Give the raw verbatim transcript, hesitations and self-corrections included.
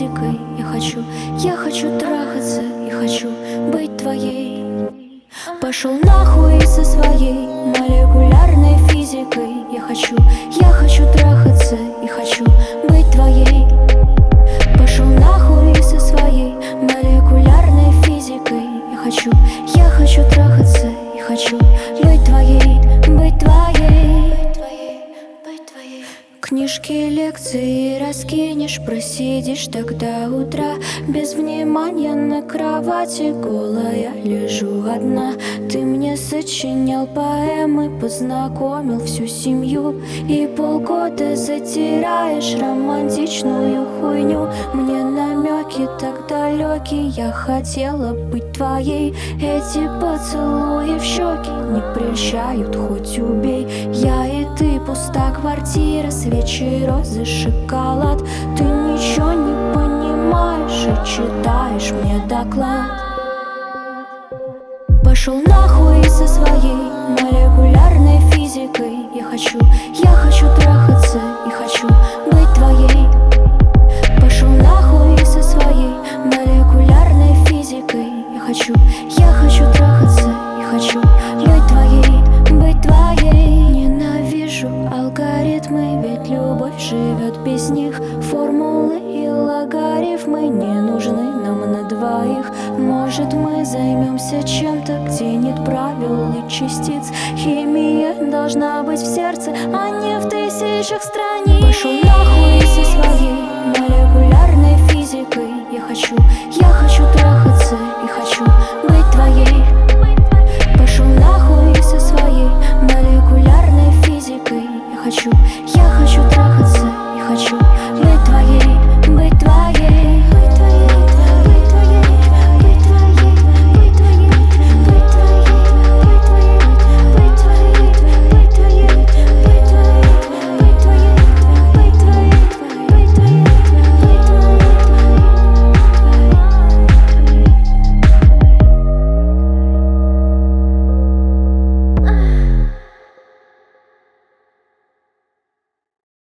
физикой. Я хочу, я хочу трахаться и хочу быть твоей. Пошел нахуй со своей молекулярной физикой. Я хочу, я хочу трахаться и хочу быть твоей. Пошел нахуй со своей молекулярной физикой. Я хочу, я хочу трахаться и хочу быть твоей, быть твоей. Книжки, лекции раскинешь, просидишь так до утра. Без внимания на кровати голая лежу одна. Ты мне сочинял поэмы, познакомил всю семью, и полгода затираешь романтичную хуйню. Мне намеки так далекие, я хотела быть твоей. Эти поцелуи в щеки не прельщают, хоть убей. Я и ты, пуста квартира, свечи, розы, шоколад. Ты ничего не понимаешь и читаешь мне доклад. Пошел нахуй со своей молекулярной физикой. Я хочу, я хочу трахаться и хочу быть твоей. Пошел нахуй со своей молекулярной физикой. Я хочу, я хочу трахаться и хочу быть твоей, быть твоей. Ненавижу алгоритмы, ведь любовь живет без них. Формулы и логарифмы не нужны нам на двоих. Может, мы займемся чем-то, где нет правил и частиц. Химия должна быть в сердце, а не в тысячах страниц. Пошел нахуй со своей молекулярной физикой. Я хочу, я хочу трахаться